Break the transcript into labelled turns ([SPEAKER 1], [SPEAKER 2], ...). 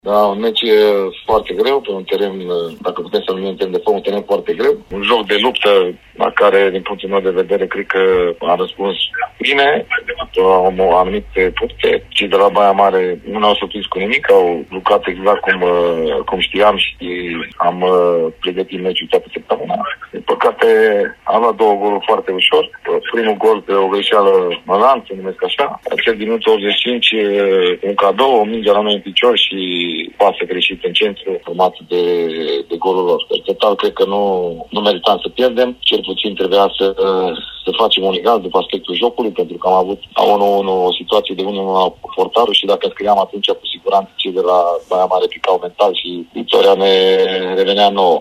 [SPEAKER 1] Da, un meci foarte greu, pe un teren, dacă putem să numim teren de fond, un teren foarte greu. Un joc de luptă la care, din punctul meu de vedere, cred că a răspuns bine, au anumite puncte. Cei de la Baia Mare nu ne-au surprins cu nimic, au lucrat exact cum știam și am pregătit meciul toată săptămâna. Din păcate, am luat 2 goluri foarte ușor. Primul gol pe o greșeală mălan, să numesc așa. Cel din minutul 85, un cadou, o minge la noi în picior și pasă greșit în centru, urmat de golul lor. Total, cred că nu meritam să pierdem. Cel puțin trebuia să facem un egal după aspectul jocului, pentru că am avut o situație de 1-1 la portarul și dacă scriam atunci, cu siguranță cei de la Baia Mare picau mental și victoria ne revenea nouă.